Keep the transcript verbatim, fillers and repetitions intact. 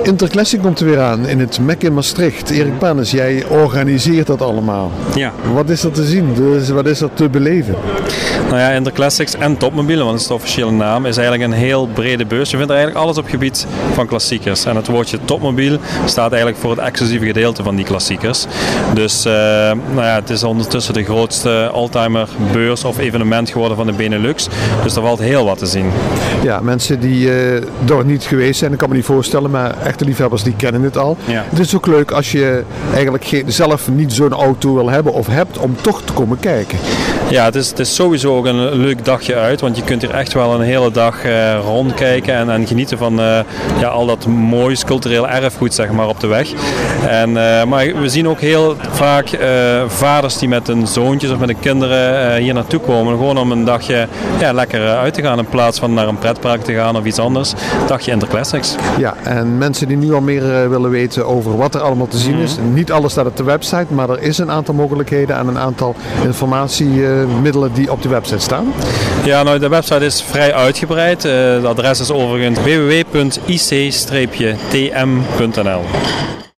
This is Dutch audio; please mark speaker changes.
Speaker 1: Interclassic komt er weer aan in het M E C in Maastricht. Erik Panis, jij organiseert dat allemaal.
Speaker 2: Ja.
Speaker 1: Wat is er te zien? Dus wat is er te beleven?
Speaker 2: Nou ja, Interclassics en Topmobiel, want dat is de officiële naam, is eigenlijk een heel brede beurs. Je vindt er eigenlijk alles op gebied van klassiekers. En het woordje Topmobiel staat eigenlijk voor het exclusieve gedeelte van die klassiekers. Dus uh, nou ja, het is ondertussen de grootste oldtimer beurs of evenement geworden van de Benelux. Dus er valt heel wat te zien.
Speaker 1: Ja, mensen die uh, er niet geweest zijn, ik kan me niet voorstellen, maar echte liefhebbers die kennen het al.
Speaker 2: Ja.
Speaker 1: Het is ook leuk als je eigenlijk geen, zelf niet zo'n auto wil hebben of hebt om toch te komen kijken.
Speaker 2: Ja, het is, het is sowieso ook een leuk dagje uit, want je kunt hier echt wel een hele dag uh, rondkijken en, en genieten van uh, ja, al dat moois cultureel erfgoed zeg maar, op de weg. En, uh, maar we zien ook heel vaak uh, vaders die met hun zoontjes of met hun kinderen uh, hier naartoe komen, gewoon om een dagje ja, lekker uh, uit te gaan in plaats van naar een pretpark te gaan of iets anders. Een dagje Interclassics.
Speaker 1: Ja, en mensen die nu al meer uh, willen weten over wat er allemaal te zien mm-hmm. is, niet alles staat op de website, maar er is een aantal mogelijkheden en een aantal informatiemiddelen uh, die op de website staan.
Speaker 2: Ja, nou de website is vrij uitgebreid. Uh, het adres is overigens w w w punt i c t m punt n l.